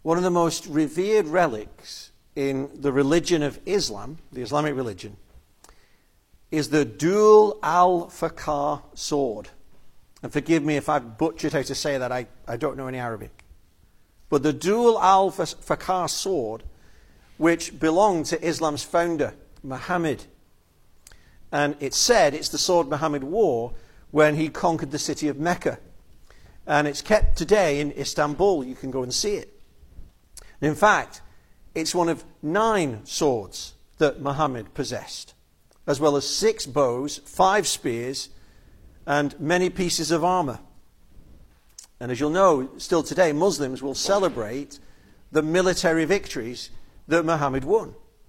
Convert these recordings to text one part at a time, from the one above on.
one of the most revered relics in the religion of Islam, the Islamic religion, is the Dul al-Fakar sword. And forgive me if I've butchered how to say that, I don't know any Arabic. But the Dul al-Fakar sword, which belonged to Islam's founder, Muhammad. And it's said it's the sword Muhammad wore when he conquered the city of Mecca. And it's kept today in Istanbul. You can go and see it. In fact, it's one of 9 swords that Muhammad possessed, as well as 6 bows, 5 spears, and many pieces of armor. And as you'll know, still today, Muslims will celebrate the military victories that Muhammad won.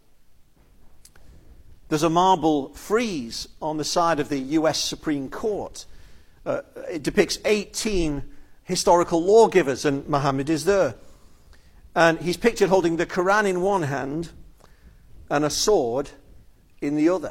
There's a marble frieze on the side of the US Supreme Court. It depicts 18 historical lawgivers, and Muhammad is there. And he's pictured holding the Quran in one hand and a sword in the other.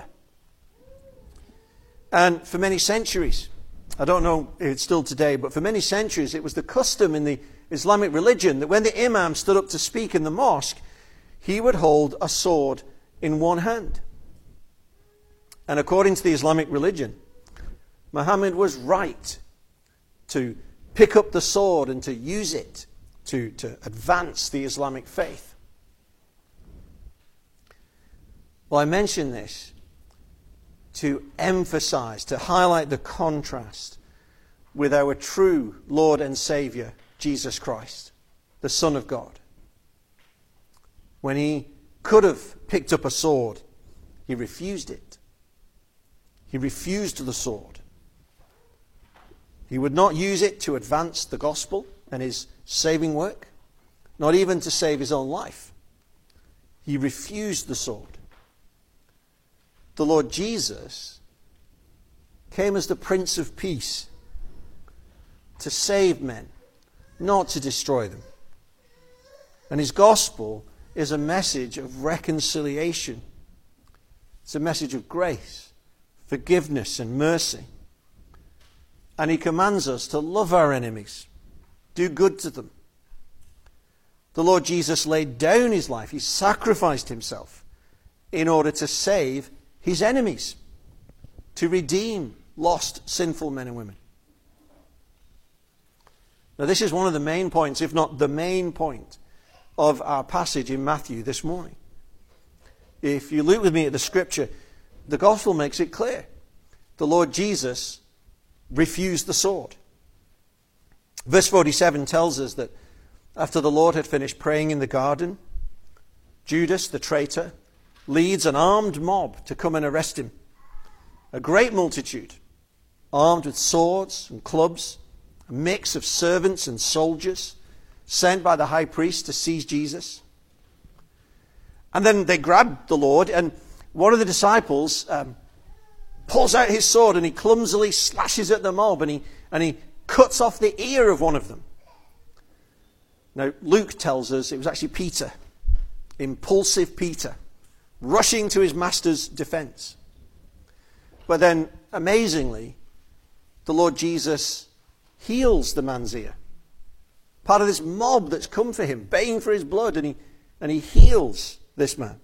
And for many centuries, I don't know if it's still today, but for many centuries it was the custom in the Islamic religion that when the imam stood up to speak in the mosque, he would hold a sword in one hand. And according to the Islamic religion, Muhammad was right to pick up the sword and to use it to advance the Islamic faith. Well, I mention this to emphasize, to highlight the contrast with our true Lord and Savior, Jesus Christ, the Son of God. When he could have picked up a sword, he refused it. He refused the sword. He would not use it to advance the gospel and his saving work, not even to save his own life. He refused the sword. The Lord Jesus came as the Prince of Peace to save men, not to destroy them. And his gospel is a message of reconciliation. It's a message of grace, forgiveness, and mercy. And he commands us to love our enemies, do good to them. The Lord Jesus laid down his life. He sacrificed himself in order to save his enemies, to redeem lost, sinful men and women. Now, this is one of the main points, if not the main point, of our passage in Matthew this morning. If you look with me at the scripture, the gospel makes it clear. The Lord Jesus refused the sword. Verse 47 tells us that after the Lord had finished praying in the garden, Judas, the traitor, leads an armed mob to come and arrest him. A great multitude, armed with swords and clubs, a mix of servants and soldiers, sent by the high priest to seize Jesus. And then they grab the Lord, and one of the disciples pulls out his sword and he clumsily slashes at the mob, and he cuts off the ear of one of them. Now, Luke tells us it was actually Peter, impulsive Peter, rushing to his master's defense. But then, amazingly, the Lord Jesus heals the man's ear. Part of this mob that's come for him, baying for his blood, and he heals this man.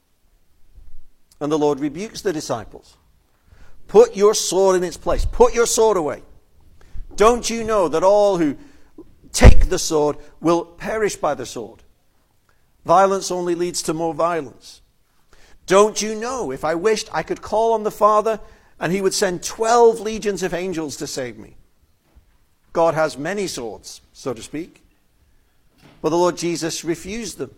And the Lord rebukes the disciples. Put your sword in its place. Put your sword away. Don't you know that all who take the sword will perish by the sword? Violence only leads to more violence. Don't you know, if I wished, I could call on the Father and he would send 12 legions of angels to save me? God has many swords, so to speak. But the Lord Jesus refused them.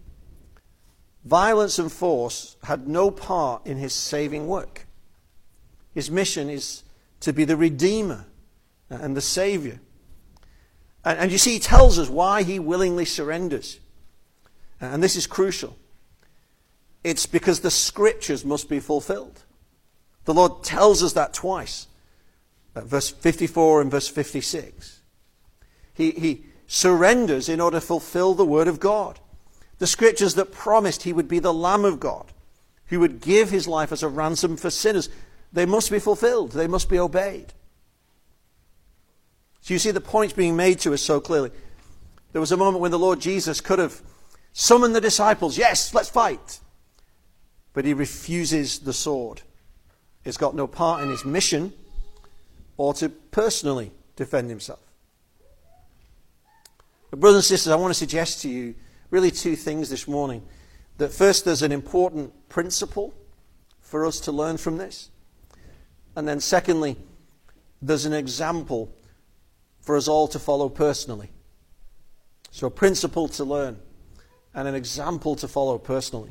Violence and force had no part in his saving work. His mission is to be the Redeemer and the Savior. And you see, he tells us why he willingly surrenders. And this is crucial. It's because the scriptures must be fulfilled. The Lord tells us that twice. Verse 54 and verse 56. He surrenders in order to fulfill the word of God. The scriptures that promised he would be the Lamb of God, who would give his life as a ransom for sinners. They must be fulfilled. They must be obeyed. So you see the points being made to us so clearly. There was a moment when the Lord Jesus could have summoned the disciples. Yes, let's fight. But he refuses the sword. He's got no part in his mission or to personally defend himself. But brothers and sisters, I want to suggest to you really two things this morning. That first, there's an important principle for us to learn from this. And then secondly, there's an example for us all to follow personally. So a principle to learn and an example to follow personally.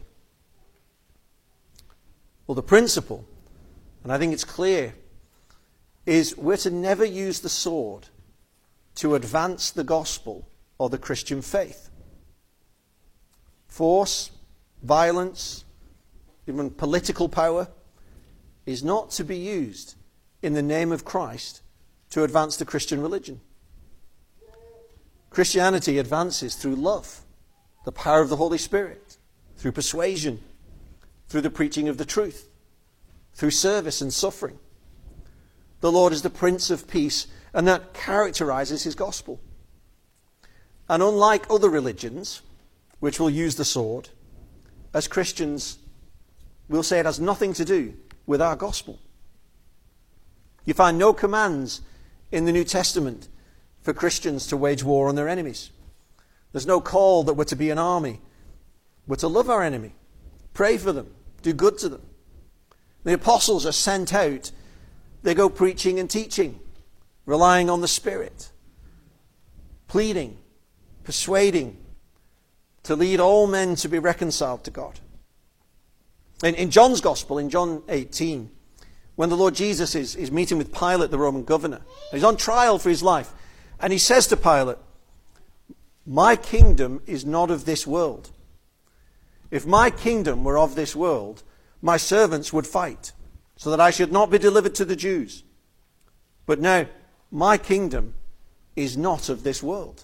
Well, the principle, and I think it's clear, is we're to never use the sword to advance the gospel or the Christian faith. Force, violence, even political power is not to be used in the name of Christ to advance the Christian religion. Christianity advances through love, the power of the Holy Spirit, through persuasion, through the preaching of the truth, through service and suffering. The Lord is the Prince of Peace, and that characterizes his gospel. And unlike other religions, which will use the sword, as Christians, we'll say it has nothing to do with our gospel. You find no commands in the New Testament for Christians to wage war on their enemies. There's no call that we're to be an army. We're to love our enemy, pray for them, do good to them. The apostles are sent out. They go preaching and teaching, relying on the Spirit, pleading, persuading, to lead all men to be reconciled to God. In John's Gospel, in John 18, when the Lord Jesus is meeting with Pilate, the Roman governor, he's on trial for his life, and he says to Pilate, "My kingdom is not of this world. If my kingdom were of this world, my servants would fight, so that I should not be delivered to the Jews. But now, my kingdom is not of this world."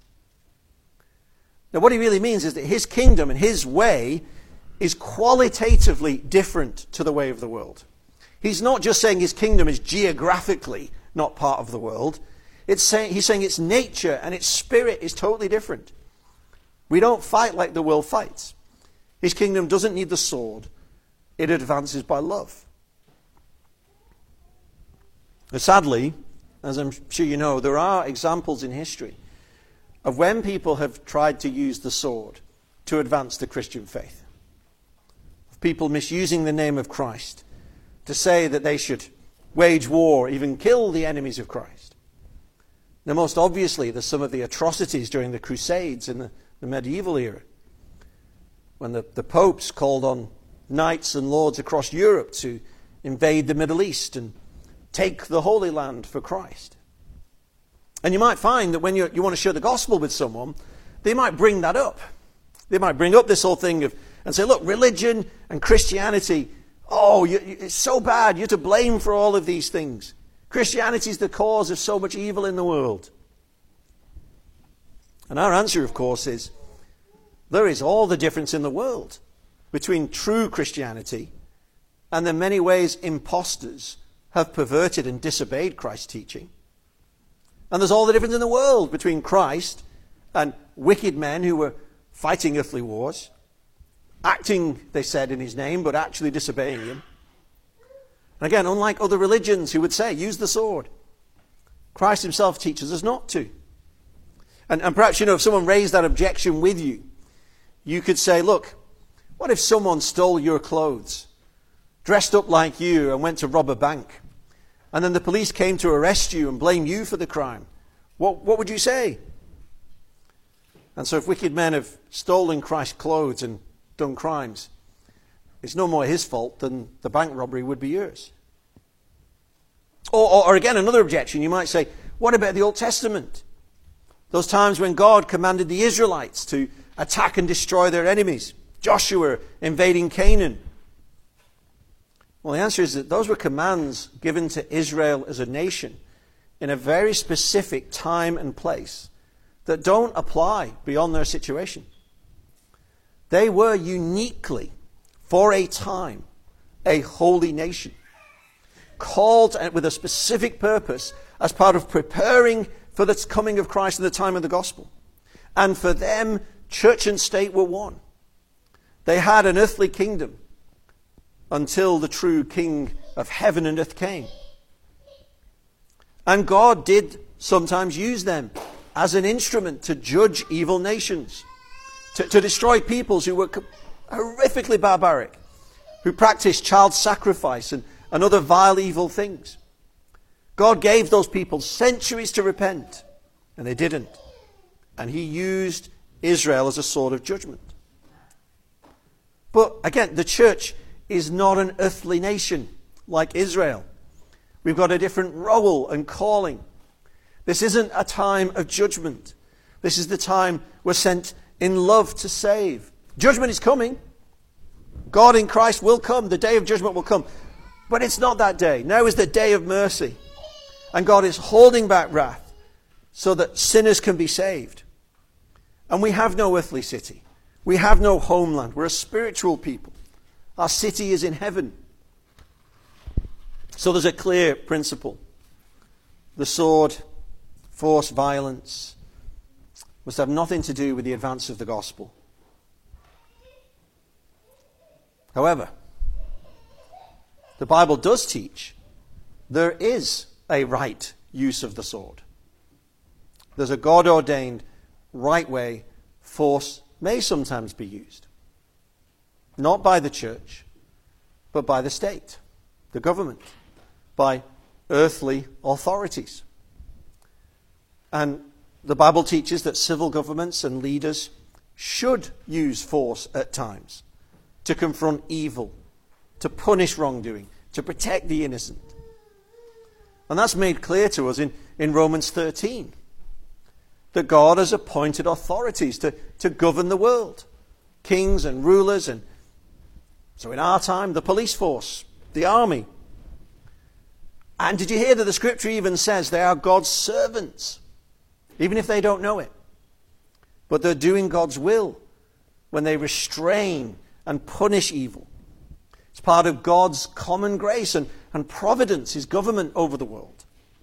Now, what he really means is that his kingdom and his way is qualitatively different to the way of the world. He's not just saying his kingdom is geographically not part of the world. He's saying its nature and its spirit is totally different. We don't fight like the world fights. His kingdom doesn't need the sword. It advances by love. But sadly, as I'm sure you know, there are examples in history of when people have tried to use the sword to advance the Christian faith. Of people misusing the name of Christ to say that they should wage war, even kill the enemies of Christ. Now, most obviously, there's some of the atrocities during the Crusades in the medieval era, when the popes called on knights and lords across Europe to invade the Middle East and take the Holy Land for Christ. And you might find that when you want to share the gospel with someone, they might bring that up. They might bring up this whole thing and say, look, religion and Christianity, it's so bad, you're to blame for all of these things. Christianity is the cause of so much evil in the world. And our answer, of course, is there is all the difference in the world between true Christianity and the many ways imposters have perverted and disobeyed Christ's teaching. And there's all the difference in the world between Christ and wicked men who were fighting earthly wars, acting, they said, in his name, but actually disobeying him. And again, unlike other religions who would say, use the sword, Christ himself teaches us not to. And perhaps, if someone raised that objection with you, you could say, look, what if someone stole your clothes, dressed up like you and went to rob a bank, and then the police came to arrest you and blame you for the crime? What would you say? And so if wicked men have stolen Christ's clothes and done crimes, it's no more his fault than the bank robbery would be yours. Or again, another objection, you might say, what about the Old Testament? Those times when God commanded the Israelites to attack and destroy their enemies. Joshua invading Canaan. Well, the answer is that those were commands given to Israel as a nation in a very specific time and place that don't apply beyond their situation. They were uniquely, for a time, a holy nation, called with a specific purpose as part of preparing for the coming of Christ in the time of the gospel. And for them, church and state were one. They had an earthly kingdom until the true King of heaven and earth came. And God did sometimes use them as an instrument to judge evil nations, to destroy peoples who were horrifically barbaric, who practiced child sacrifice and other vile evil things. God gave those people centuries to repent, and they didn't. And he used Israel as a sword of judgment. But again, the church is not an earthly nation like Israel. We've got a different role and calling. This isn't a time of judgment. This is the time we're sent in love to save. Judgment is coming. God in Christ will come. The day of judgment will come. But it's not that day. Now is the day of mercy. And God is holding back wrath so that sinners can be saved. And we have no earthly city. We have no homeland. We're a spiritual people. Our city is in heaven. So there's a clear principle. The sword, force, violence must have nothing to do with the advance of the gospel. However, the Bible does teach there is a right use of the sword. There's a God-ordained right way force may sometimes be used. Not by the church, but by the state, the government, by earthly authorities. And the Bible teaches that civil governments and leaders should use force at times to confront evil, to punish wrongdoing, to protect the innocent. And that's made clear to us in Romans 13, that God has appointed authorities to govern the world, kings and rulers, and so in our time, the police force, the army. And did you hear that the scripture even says they are God's servants, even if they don't know it? But they're doing God's will when they restrain and punish evil. It's part of God's common grace and providence, his government over the world.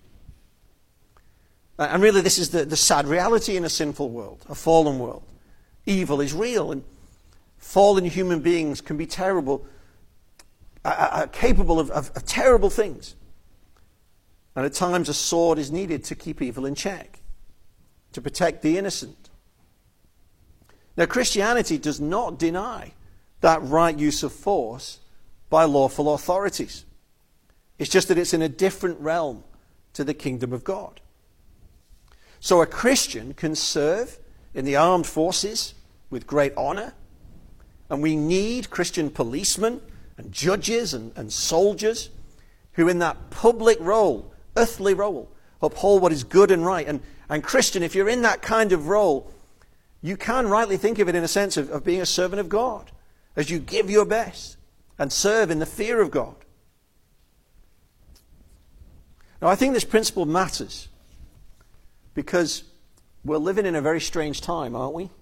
And really this is the sad reality in a sinful world, a fallen world. Evil is real, and fallen human beings can be terrible, are capable of terrible things. And at times a sword is needed to keep evil in check, to protect the innocent. Now Christianity does not deny that right use of force by lawful authorities. It's just that it's in a different realm to the kingdom of God. So a Christian can serve in the armed forces with great honor, and we need Christian policemen and judges and soldiers who in that public role, earthly role, uphold what is good and right. And Christian, if you're in that kind of role, you can rightly think of it in a sense of being a servant of God, as you give your best and serve in the fear of God. Now, I think this principle matters because we're living in a very strange time, aren't we?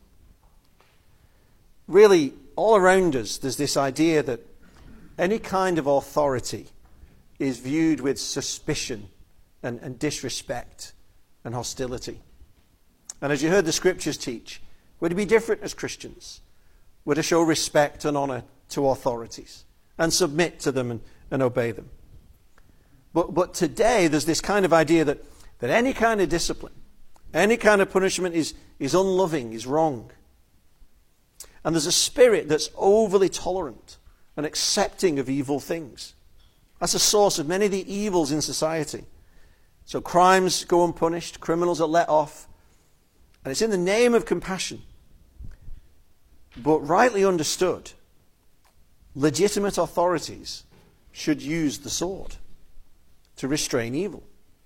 Really, all around us, there's this idea that any kind of authority is viewed with suspicion and disrespect and hostility. And as you heard the scriptures teach, we're to be different as Christians. We're to show respect and honor to authorities and submit to them and obey them. But today there's this kind of idea that any kind of discipline, any kind of punishment is unloving, is wrong. And there's a spirit that's overly tolerant and accepting of evil things. That's the source of many of the evils in society. So crimes go unpunished, criminals are let off, and it's in the name of compassion. But rightly understood, legitimate authorities should use the sword to restrain evil.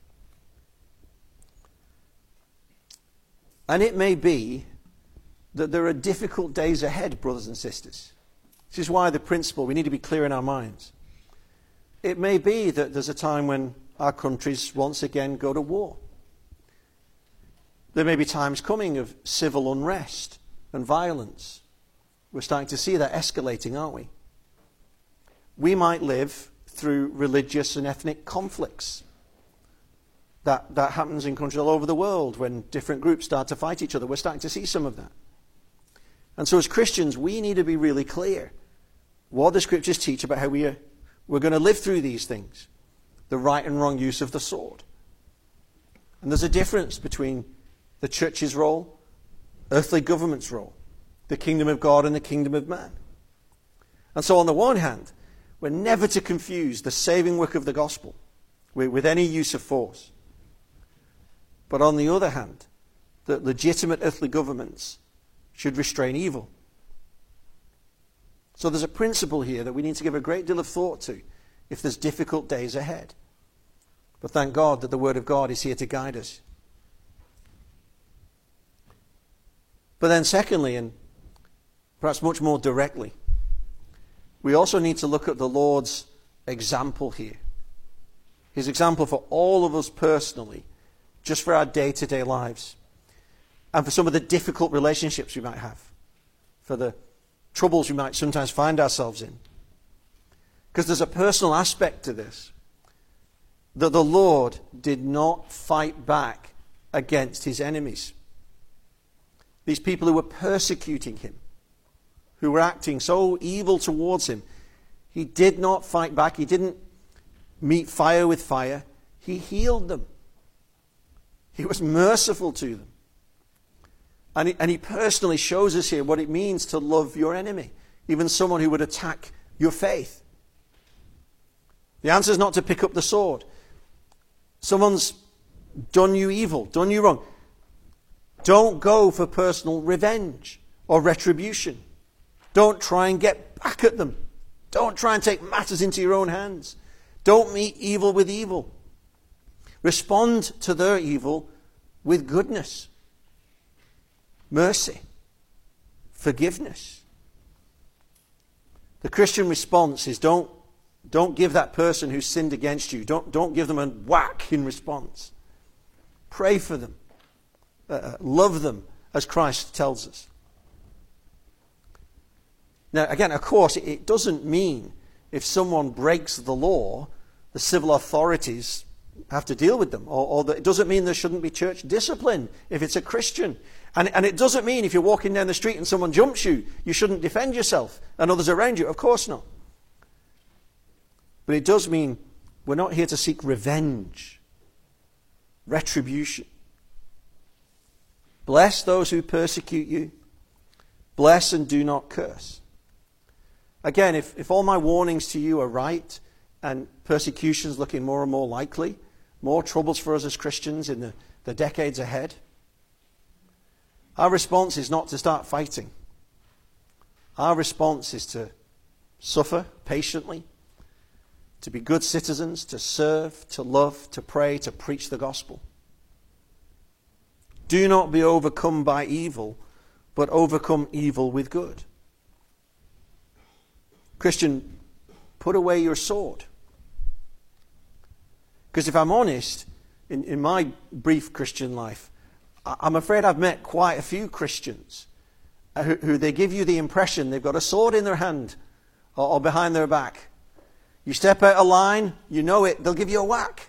And it may be that there are difficult days ahead, brothers and sisters. This is why the principle, we need to be clear in our minds. It may be that there's a time when our countries once again go to war. There may be times coming of civil unrest and violence. We're starting to see that escalating, aren't we? We might live through religious and ethnic conflicts. That happens in countries all over the world when different groups start to fight each other. We're starting to see some of that. And so as Christians, we need to be really clear what the Scriptures teach about how we're going to live through these things. The right and wrong use of the sword. And there's a difference between the church's role, earthly government's role, the kingdom of God and the kingdom of man. And so on the one hand, we're never to confuse the saving work of the gospel with any use of force. But on the other hand, that legitimate earthly governments should restrain evil. So there's a principle here that we need to give a great deal of thought to if there's difficult days ahead. But thank God that the Word of God is here to guide us. But then secondly, and perhaps much more directly, we also need to look at the Lord's example here. His example for all of us personally, just for our day-to-day lives, and for some of the difficult relationships we might have, for the troubles we might sometimes find ourselves in. Because there's a personal aspect to this, that the Lord did not fight back against his enemies. These people who were persecuting him, who were acting so evil towards him, he did not fight back. He didn't meet fire with fire. He healed them. He was merciful to them. And he personally shows us here what it means to love your enemy, even someone who would attack your faith. The answer is not to pick up the sword. Someone's done you evil, done you wrong. Don't go for personal revenge or retribution. Don't try and get back at them. Don't try and take matters into your own hands. Don't meet evil with evil. Respond to their evil with goodness, mercy, forgiveness. The Christian response is don't give that person who sinned against you, don't give them a whack in response. Pray for them. Love them as Christ tells us. Now, again, of course, it doesn't mean if someone breaks the law, the civil authorities have to deal with them. Or it doesn't mean there shouldn't be church discipline if it's a Christian. And it doesn't mean if you're walking down the street and someone jumps you, you shouldn't defend yourself and others around you. Of course not. But it does mean we're not here to seek revenge, retribution. Bless those who persecute you. Bless and do not curse. Again, if all my warnings to you are right, and persecution's looking more and more likely, more troubles for us as Christians in the decades ahead, our response is not to start fighting. Our response is to suffer patiently, to be good citizens, to serve, to love, to pray, to preach the gospel. Do not be overcome by evil, but overcome evil with good. Christian, put away your sword. Because if I'm honest, in my brief Christian life, I'm afraid I've met quite a few Christians who they give you the impression they've got a sword in their hand or behind their back. You step out of line, you know it, they'll give you a whack.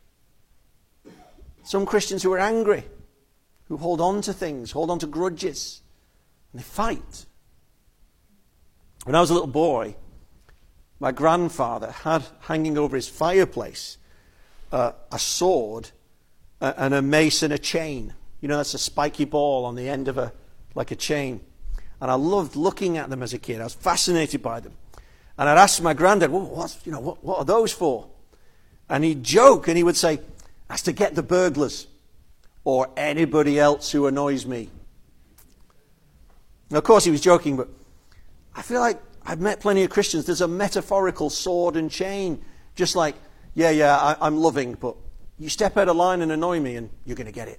Some Christians who are angry, who hold on to things, hold on to grudges, and they fight. When I was a little boy, my grandfather had hanging over his fireplace a sword and a mace and a chain. You know, that's a spiky ball on the end of a chain. And I loved looking at them as a kid. I was fascinated by them. And I'd ask my granddad, well, what are those for? And he'd joke and he would say, that's to get the burglars or anybody else who annoys me. Now, of course, he was joking, but I feel like I've met plenty of Christians. There's a metaphorical sword and chain, just like, I'm loving, but you step out of line and annoy me and you're going to get it.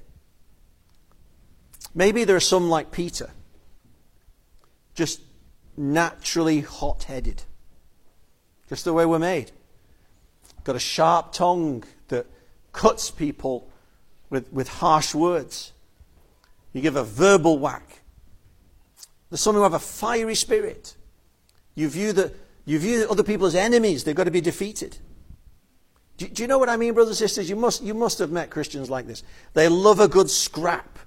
Maybe there are some like Peter, just naturally hot-headed, just the way we're made. Got a sharp tongue that cuts people with harsh words. You give a verbal whack. There's some who have a fiery spirit. You view other people as enemies. They've got to be defeated. Do you know what I mean, brothers and sisters? You must have met Christians like this. They love a good scrap.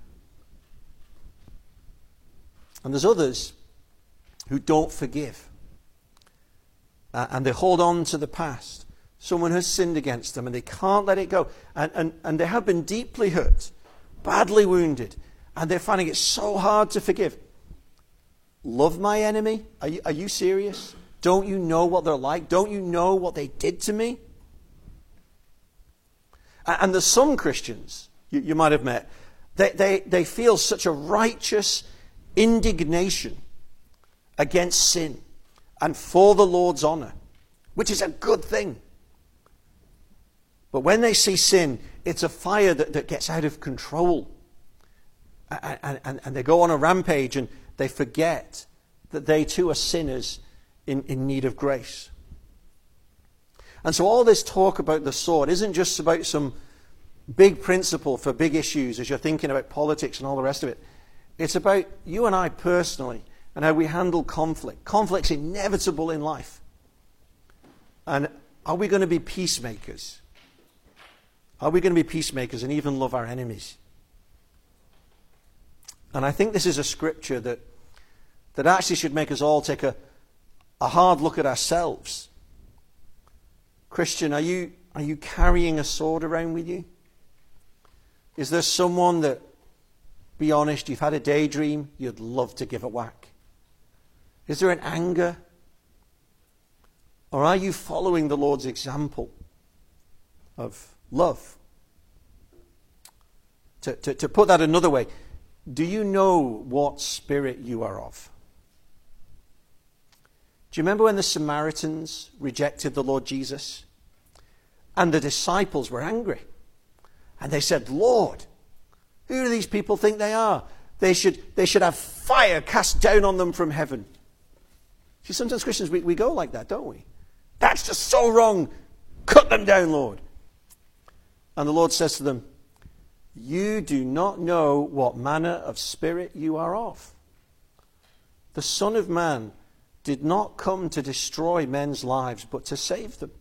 And there's others who don't forgive. And they hold on to the past. Someone has sinned against them and they can't let it go. And they have been deeply hurt, badly wounded, and they're finding it so hard to forgive. Love my enemy? Are you serious? Don't you know what they're like? Don't you know what they did to me? And there's some Christians you might have met, they feel such a righteous indignation against sin and for the Lord's honor, which is a good thing. But when they see sin, it's a fire that gets out of control. And they go on a rampage and they forget that they too are sinners in need of grace. And so all this talk about the sword isn't just about some big principle for big issues as you're thinking about politics and all the rest of it. It's about you and I personally and how we handle conflict. Conflict's inevitable in life. And are we going to be peacemakers? Are we going to be peacemakers and even love our enemies? And I think this is a scripture that actually should make us all take a hard look at ourselves. Christian, are you carrying a sword around with you? Is there someone that, be honest, you've had a daydream, you'd love to give a whack? Is there an anger? Or are you following the Lord's example of love? To put that another way, do you know what spirit you are of? Do you remember when the Samaritans rejected the Lord Jesus? And the disciples were angry. And they said, Lord, who do these people think they are? They should have fire cast down on them from heaven. See, sometimes Christians, we go like that, don't we? That's just so wrong. Cut them down, Lord. And the Lord says to them, you do not know what manner of spirit you are of. The Son of Man did not come to destroy men's lives, but to save them.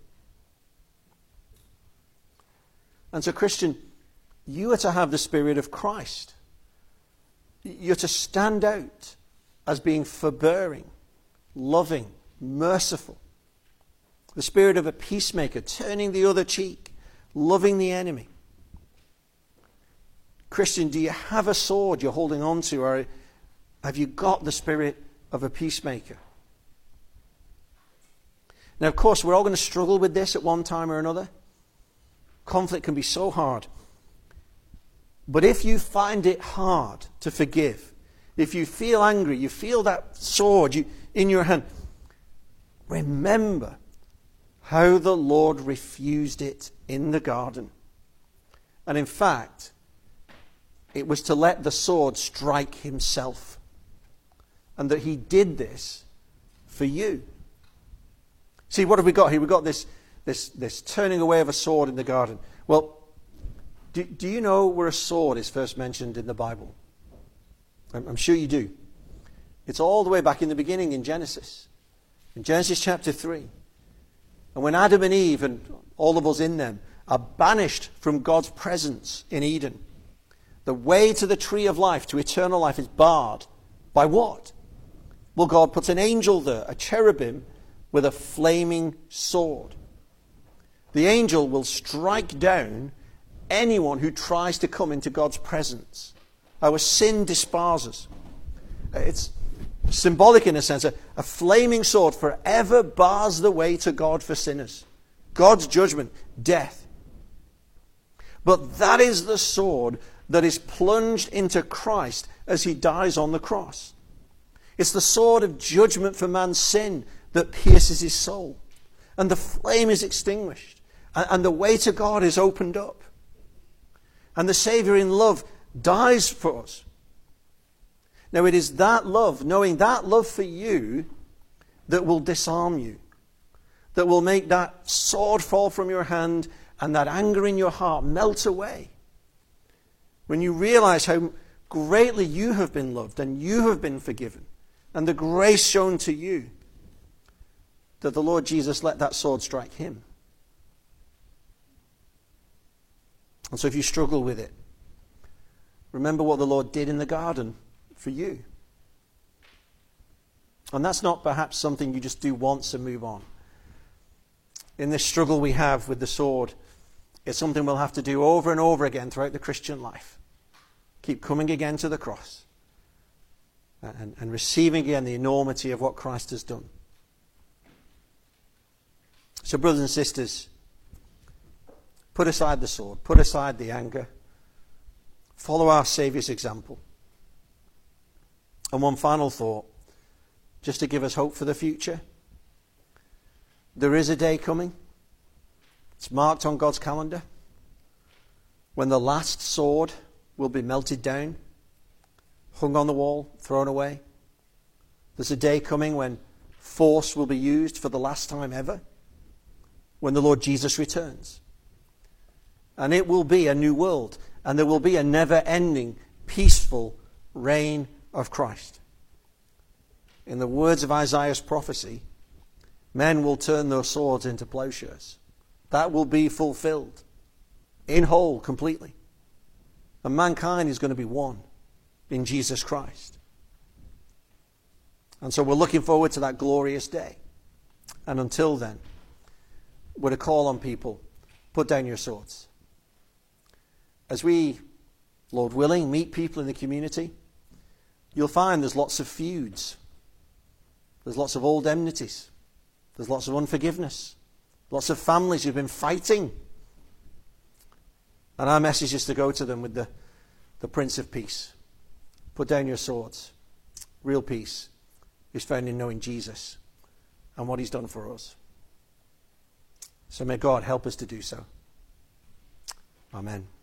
And so, Christian, you are to have the Spirit of Christ. You're to stand out as being forbearing, loving, merciful. The spirit of a peacemaker, turning the other cheek, loving the enemy. Christian, do you have a sword you're holding on to, or have you got the spirit of a peacemaker? Now, of course, we're all going to struggle with this at one time or another. Conflict can be so hard. But if you find it hard to forgive, if you feel angry, you feel that sword in your hand, remember how the Lord refused it in the garden. And in fact, it was to let the sword strike himself. And that he did this for you. See, what have we got here? We've got this turning away of a sword in the garden. Well, do you know where a sword is first mentioned in the Bible? I'm sure you do. It's all the way back in the beginning in Genesis. In Genesis chapter 3. And when Adam and Eve and all of us in them are banished from God's presence in Eden, the way to the tree of life, to eternal life, is barred. By what? Well, God puts an angel there, a cherubim, with a flaming sword. The angel will strike down anyone who tries to come into God's presence. Our sin despises. It's symbolic in a sense. A flaming sword forever bars the way to God for sinners. God's judgment, death. But that is the sword that is plunged into Christ as he dies on the cross. It's the sword of judgment for man's sin that pierces his soul. And the flame is extinguished. And the way to God is opened up. And the Savior in love dies for us. Now it is that love, knowing that love for you, that will disarm you. That will make that sword fall from your hand and that anger in your heart melt away. When you realize how greatly you have been loved and you have been forgiven, and the grace shown to you, that the Lord Jesus let that sword strike him. And so if you struggle with it, remember what the Lord did in the garden for you. And that's not perhaps something you just do once and move on. In this struggle we have with the sword, it's something we'll have to do over and over again throughout the Christian life. Keep coming again to the cross and receiving again the enormity of what Christ has done. So brothers and sisters, put aside the sword, put aside the anger, follow our Saviour's example. And one final thought, just to give us hope for the future. There is a day coming, it's marked on God's calendar, when the last sword will be melted down, hung on the wall, thrown away. There's a day coming when force will be used for the last time ever, when the Lord Jesus returns. And it will be a new world, and there will be a never-ending, peaceful reign of Christ. In the words of Isaiah's prophecy, men will turn their swords into plowshares. That will be fulfilled, in whole, completely. And mankind is going to be one in Jesus Christ. And so we're looking forward to that glorious day. And until then, we're to call on people, put down your swords. As we, Lord willing, meet people in the community, you'll find there's lots of feuds. There's lots of old enmities. There's lots of unforgiveness. Lots of families who've been fighting. And our message is to go to them with the Prince of Peace. Put down your swords. Real peace is found in knowing Jesus and what he's done for us. So may God help us to do so. Amen.